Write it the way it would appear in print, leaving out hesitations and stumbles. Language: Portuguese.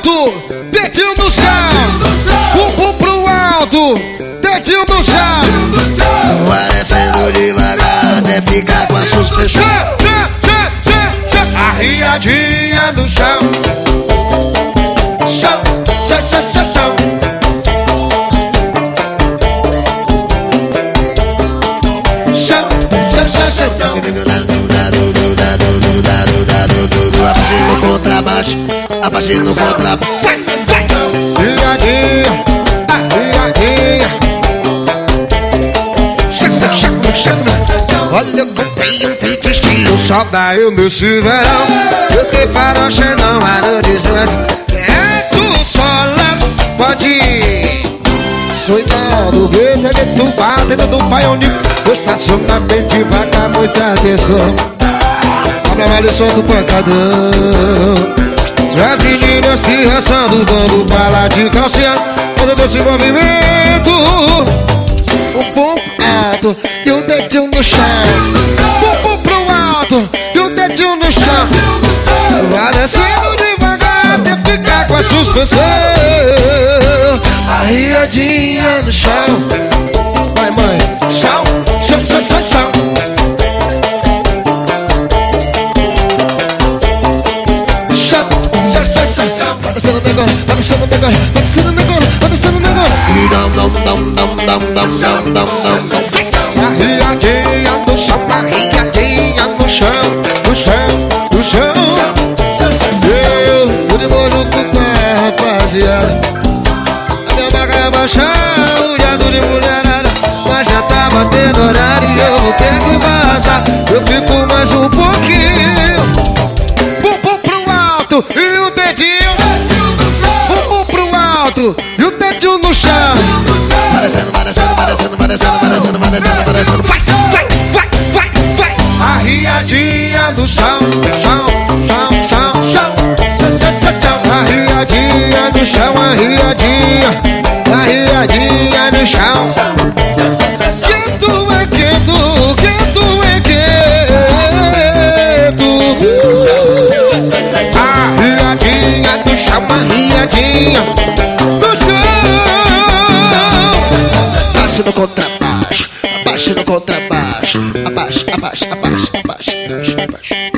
alto, dedinho no chão. Bumbum pro alto, dedinho no chão. Vai descendo devagar até ficar com a suspensão. Arriadinha no chão. Chão, chão, chão, chão, chão. Chão, chão, chão, chão, chão. Abaixando no contrabaixo, abaixando no contrabaixo. Arriadinha, arriadinha. Olha, eu comprei um kit estilo Só daí nesse verão. Eu te faroche não era desânimo. É tu sola, pode ir. Soitado, verde, é tu bate, do pai único. O estacionamento devagar, muita atenção. Abra vale solta o pancadão. As meninas pirraçando, dando bala de calcinha. Todo desse movimento. O bom alto e o dedinho no chão. Bumbum pro alto e o dedinho no chão. Vai descendo devagar até ficar com a suspensão. Arriadinha no chão. Vai, mãe. Chão, chão, chão, chão, chão. Chão, chão, chão, chão, chão. Vai descendo o negócio, vai descendo o negócio, vai descendo o negócio, vai descendo o negócio. Arriadinha no chão, arriadinha no chão, no chão, no chão. Eu de boa junto com a rapaziada. A minha vaga é baixar, o diado de mulherada. Mas já tá batendo horário e eu vou ter que vazar. Eu fico mais um pouquinho. Bumbum pro alto e o dedinho. Bumbum pro alto e o dedinho no chão. Vai descendo, vai descendo, vai descendo, vai descendo, vai descendo, vai descendo, vai descendo. Vai, vai, vai, vai, vai. Arriadinha do chão, chão, chão, chão, chão, chão, chão, chão, chão. Arriadinha do chão, arriadinha, arriadinha do chão. Quento é quento, quento é quento. Arriadinha do chão, arriadinha do chão. Abaixa no contrabaixo, abaixa no contrabaixo. Abaixa, abaixa, abaixa, abaixa, abaixa, abaixa.